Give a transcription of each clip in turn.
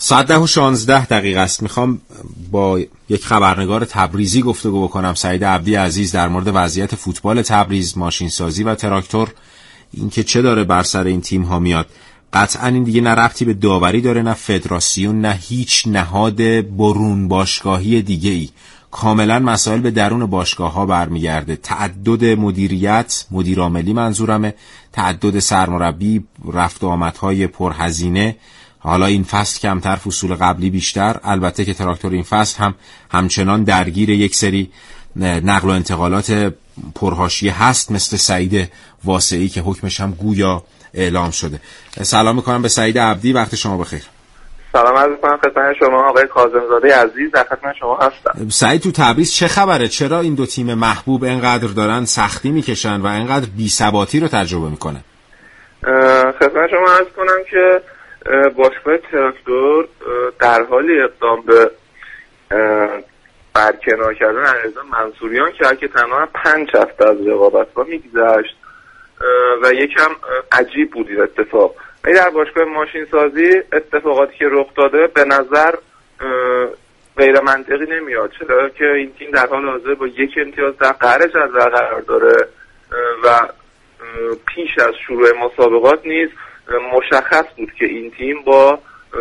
ساعت 10:16 است. میخوام با یک خبرنگار تبریزی گفتگو بکنم، سعید عبدی عزیز، در مورد وضعیت فوتبال تبریز، ماشینسازی و تراکتور، اینکه چه داره بر سر این تیم ها میاد. قطعا این دیگه نه ربطی به داوری داره، نه فدراسیون، نه هیچ نهاد برون باشگاهی دیگه ای. کاملا مسائل به درون باشگاه ها برمیگرده. تعدد مدیریت، مدیر عاملی منظورمه، تعدد سرمربی، رفت و آمدهای پرهزینه، حالا این فصل کمتر، فصول قبلی بیشتر. البته که تراکتور این فصل هم همچنان درگیر یک سری نقل و انتقالات پرحاشیه هست، مثل سعید واسعی که حکمش هم گویا اعلام شده. سلام میکنم به سعید عبدی، وقت شما بخیر. سلام عرض می‌کنم خدمت شما آقای کاظم‌زاده عزیز، در خدمت شما هستم. سعید، تو تبریز چه خبره؟ چرا این دو تیم محبوب اینقدر دارن سختی میکشن و اینقدر بی‌ثباتی رو تجربه میکنن؟ خدمت شما عرض کنم که باشگاه تراکتور در حال اقدام به برکنار کردن علیرضا منصوریان که تنها 5 هفته از رقابت‌ها میگذشت و یکم عجیب بود این اتفاق. ولی در باشگاه ماشینسازی اتفاقاتی که رخ داده به نظر غیر منطقی نمیاد، چرا که این تیم در حال حاضر با 1 امتیاز در قهر جدول قرار داره و پیش از شروع مسابقات نیز مشخص بود که این تیم با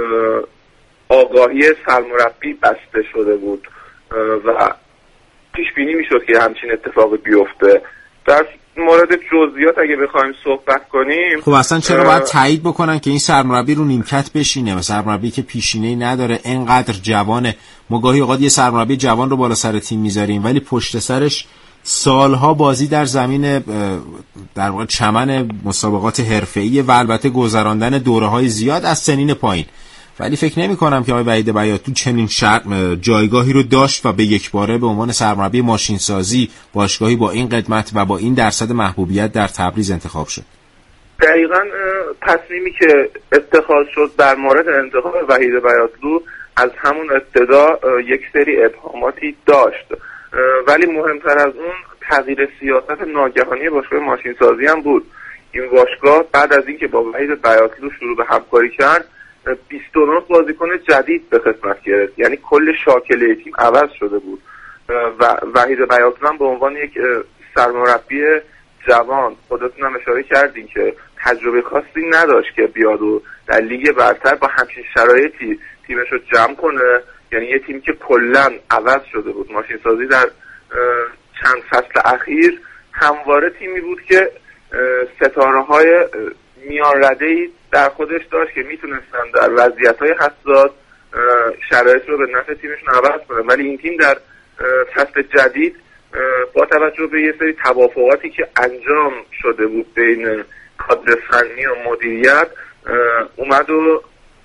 آگاهی سرمربی بسته شده بود و پیش بینی میشد که همچین اتفاقی بیفته. در مورد جزئیات اگه بخوایم صحبت کنیم، خب اصلا چرا باید تایید بکنن که این سرمربی رو نیمکت بشینه و سرمربی که پیشینه‌ای نداره، اینقدر جوانه؟ ما گاهی اوقات یه سرمربی جوان رو بالا سر تیم میذاریم ولی پشت سرش سالها بازی در زمین، در واقع چمن مسابقات حرفه‌ای و البته گذراندن دوره‌های زیاد از سنین پایین. ولی فکر نمی‌کنم که آقای وحید بیاتلو چنین جایگاهی رو داشت و به یک باره به عنوان سرمربی ماشینسازی باشگاهی با این قدمت و با این درصد محبوبیت در تبریز انتخاب شد. دقیقاً تصمیمی که اتخاذ شد در مورد انتخاب وحید بیاتلو از همون ابتدا یک سری ابهاماتی داشت، ولی مهمتر از اون تغییر سیاست ناگهانی باشگاه ماشینسازی هم بود. این باشگاه بعد از اینکه با وحید بیاتلو شروع به همکاری کرد 29 بازیکن جدید به خدمت گرفت، یعنی کل شاکله تیم عوض شده بود و وحید بیاتلو هم به عنوان یک سرمربی جوان، خودتون هم اشاره کردین که تجربه خاصی نداشت که بیاد و در لیگ برتر با همچین شرایطی تیمش رو جمع کنه، یعنی یه تیم که کلاً عوض شده بود. ماشینسازی در چند فصل اخیر همواره تیمی بود که ستاره‌های میان رده‌ای در خودش داشت که میتونستن در وضعیت‌های حساس شرایط رو به نفع تیمشون عوض کنن، ولی این تیم در فصل جدید با توجه به یه سری توافقاتی که انجام شده بود بین کادر فنی و مدیریت اومد و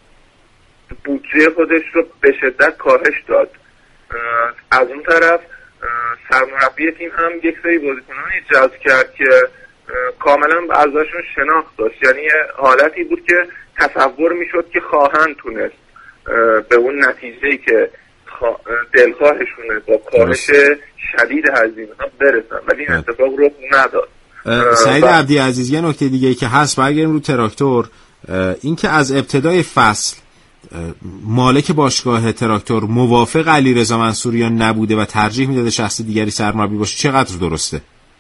بودجه خودش رو به شدت کاهش داد. از اون طرف سرمربی تیم هم یک سری بازیکنانی جذب کرد که کاملا ازشون شناخت داشت، یعنی حالتی بود که تصور میشد که خواهند تونست به اون نتیجه‌ای که دلخواهشونه با کاهش شدید هزینه‌ها برسن، ولی این اتفاق رخ نداد. سعید عبدی عزیز، یه نکته دیگه که هست، برگردیم رو تراکتور، این که از ابتدای فصل مالک باشگاه تراکتور موافق علیرضا منصوریان نبوده و ترجیح میداده شخص دیگری سرمربی باشه، چقدر درسته؟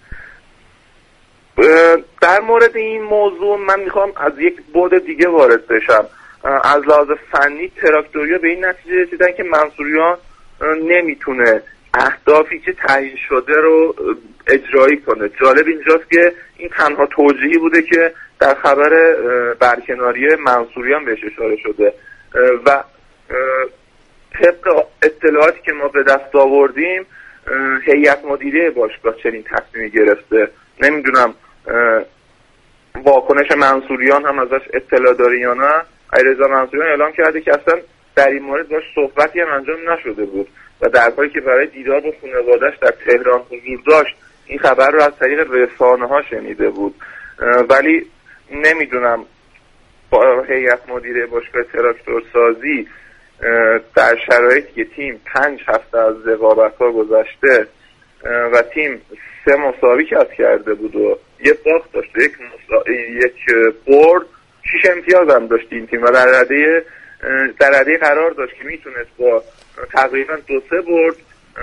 در مورد این موضوع من میخوام از یک بعد دیگه وارد بشم. از لحاظ فنی تراکتوریا به این نتیجه رسیدن که منصوریان نمیتونه اهدافی که تعیین شده رو اجرایی کنه. جالب اینجاست که این تنها توجیهی بوده که در خبر برکناری منصوریان بهش اشاره شده و طبق اطلاعاتی که ما به دست آوردیم هیئت مدیره باشگاه چنین تصمیمی گرفته. نمیدونم واکنش منصوریان هم ازش اطلاع داری یا نه. علیرضا منصوریان اعلام کرده که اصلا در این مورد باش صحبتی هم انجام نشده بود و در حالی که برای دیدار با خانواده‌اش در تهران حضور داشت این خبر رو از طریق رسانه‌ها شنیده بود. ولی نمیدونم با هیئت مدیره باشگاه تراکتور سازی در شرایطی که تیم 5 هفته از رقابت‌ها گذشته و تیم 3 مساوی کسب کرده بود و یه باخت داشت، یک برد، 6 امتیاز هم داشت این تیم و در رده در رده قرار داشت که میتونست با تقریبا 2-3 برد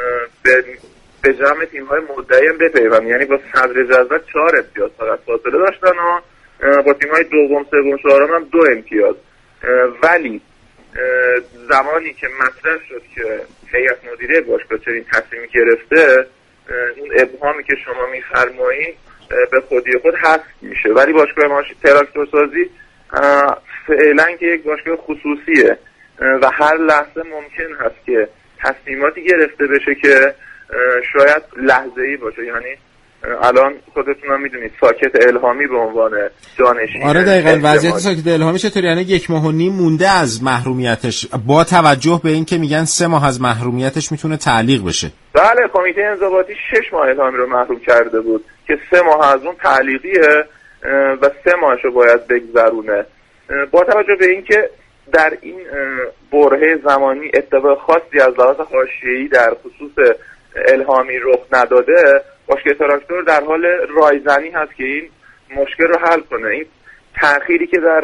به جمع تیم‌های مدعی بپیوند، یعنی با صدر جدول 4 امتیاز فقط فاصله داشتن و با تیم‌های دوم، سوم، چهارم هم 2 امتیاز. ولی زمانی که مطرح شد که هیئت مدیره باشگاه چنین تصمیمی گرفته، اون ابهامی که شما می‌فرمایید به خودی خود حذف میشه. ولی باشگاه تراکتورسازی فعلا که یک باشگاه خصوصیه و هر لحظه ممکن هست که تصمیماتی گرفته بشه که شاید لحظه‌ای باشه. یعنی الان خودتون هم میدونید ساکت الهامی به عنوان جانشین. آره دقیقاً وضعیت ساکت الهامی چطوری؟ یعنی 1.5 ماه مونده از محرومیتش، با توجه به این که میگن 3 ماه از محرومیتش میتونه تعلیق بشه. بله، کمیته انضباطی 6 ماه الهامی رو محروم کرده بود که 3 ماه از اون تعلیقیه و 3 ماهشو باید بگذرونه. با توجه به این که در این برهه زمانی اتفاق خاصی از لحاظ حاشیه‌ای در خصوص الهامی رخ نداده، باشگاه تراکتور در حال رایزنی هست که این مشکل رو حل کنه. این تأخیری که در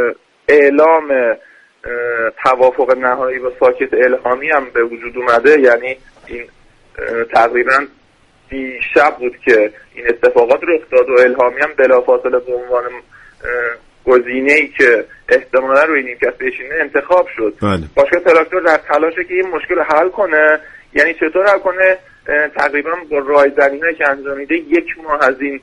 اعلام توافق نهایی با ساکت الهامی هم به وجود اومده، یعنی این تقریبا دیشب بود که این اتفاقات رخ داد و الهامی هم بلافاصله به عنوان گزینه‌ای که احتمالاً روی نیمکت بشینه انتخاب شد. باشگاه تراکتور در تلاشه که این مشکل رو حل کنه. یعنی چطور حل کنه؟ تقریبا با رایزنی‌هایی که انجام میده 1 ماه از این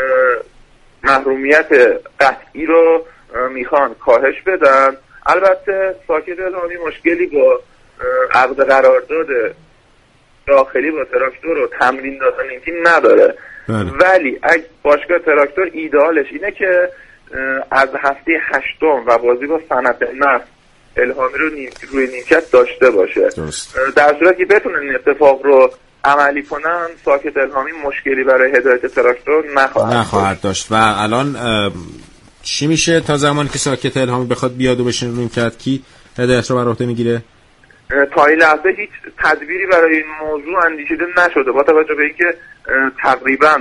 محرومیت قطعی رو میخوان کاهش بدن. البته ساکت الهامی مشکلی با عقد قرارداد داخلی با تراکتور و تمرین دادن این تیم نداره. ولی اگه باشگاه تراکتور ایدئالش اینه که از هفته 8 و بازی با صنعت نفت الهامی رو روی نیمکت داشته باشه. در صورتی که بتونن این اتفاق رو عملی کنن، ساکت الهامی مشکلی برای هدایت تراکتور نخواهد داشت. و الان چی میشه تا زمانی که ساکت الهامی بخواد بیاد و بشینه روی نیمکت؟ کی هدایت رو بر عهده میگیره؟ تا این لحظه هیچ تدبیری برای این موضوع اندیشیده نشده، با توجه به اینکه تقریبا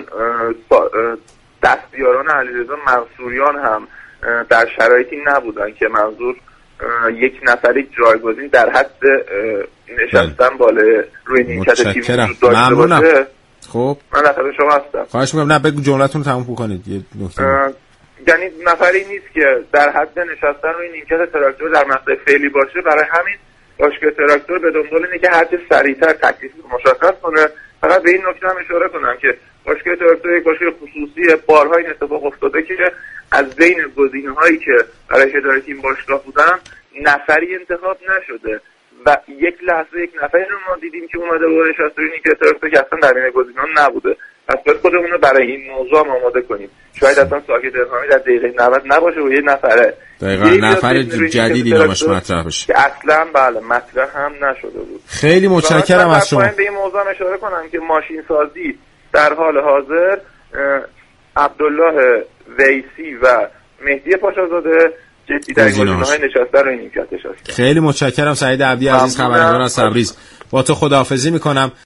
دستیاران علیرضا منصوریان هم در شرایطی نبودن که منظور یک نفری جایگزین در حد نشستن بالای روی نیمکت تیم وجود داشته باشه. خب من نفر شما هستم. خواهش میکنم نه بگو جملتون رو تموم بکنید. یه نکته یعنی نفری نیست که در حد نشستن روی نیمکت تراکتور در مقطع فعلی باشه. برای همین باشگاه تراکتور به دنبال اینه که هرچه سریعتر تکلیف رو مشخص کنه. فقط به این نکته هم اشاره کنم که باشگاه تراکتور یک باشگاه خصوصی، بارها این اتفاق افتاده که از بین گزینه‌هایی که برای هدایت این باشگاه بودن نفری انتخاب نشده و یک لحظه یک نفری رو ما دیدیم که اومده بود نشسته روی نیمکت تراکتور که اصلا در بین گزینه‌ها نبوده. پس باید خودمون رو برای این موضوع آماده کنیم. شاید اصلا ساکت الهامی در دقیقه 90 نباشه و یه نفره دقیقاً نفر جدیدی نامش مطرح بشه که اصلا بله مطرح هم نشده بود. خیلی متشکرم از شما. به این موضوع اشاره کنم که ماشین سازی در حال حاضر عبدالله ویسی و مهدی پاشازاده جدی در گزینه‌های نشسته روی نیمکتش هست. خیلی متشکرم سعید عبدی عزیز، خبرنگار از تبریز. با تو خداحافظی میکنم.